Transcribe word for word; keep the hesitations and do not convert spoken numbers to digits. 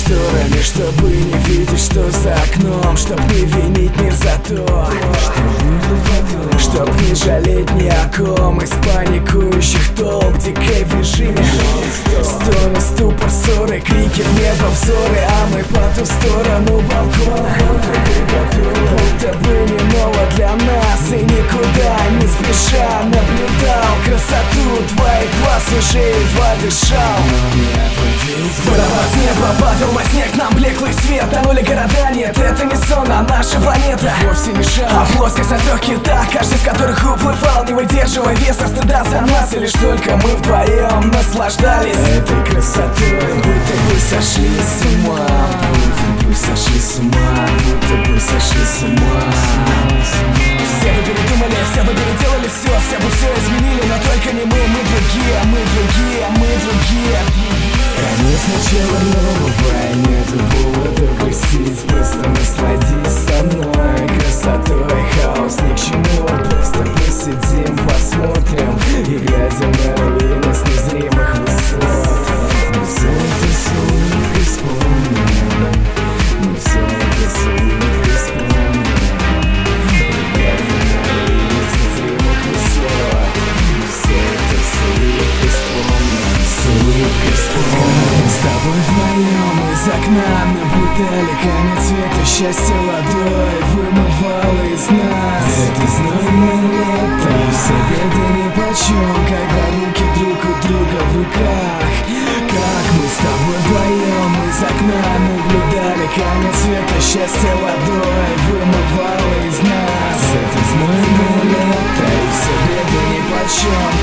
шторами, чтобы не видеть, что за окном, чтоб не винить мир за то, чтоб не жалеть ни о ком из паникующих толп. Дикей в режиме стоны, ступор, ссоры, крики в небо, взоры, а мы по ту сторону балкона. Будто бы не ново для нас, и никуда не спеша наблюдал красоту твоих глаз, уже едва дышал. Водопад с неба падал во снег, нам блеклый свет. Тонули города, нет, это не сон, а наша планета вовсе не шар, а плоскость на трех китах, каждый из которых уплывал, не выдерживая веса стыда за нас. И лишь только мы вдвоем наслаждались этой красотой, будто бы сошли с ума, будто бы сошли с ума, будто бы сошли с ума. Все бы передумали, все бы переделали все, все бы все изменили, но только не мы, мы другие, мы другие, мы другие. Конец начала нового, нету повода грустить, просто насладись со мной красотой. Хаос ни к чему, просто посидим, посмотрим, и глядя на руины с незримых высот, мы все это с улыбкой вспомним, мы все это с улыбкой вспомним, и глядя на руины с незримых высот, мы все это с улыбкой вспомним, с улыбкой вспомним. С тобой вдвоем из окна наблюдали конец света, счастье водой вымывало из нас это знойное лето. Все беды нипочем, когда руки друг у друга в руках. Как мы с тобой вдвоем из окна наблюдали конец света, счастье водой вымывало из нас это знойное лето. И все беды нипочем,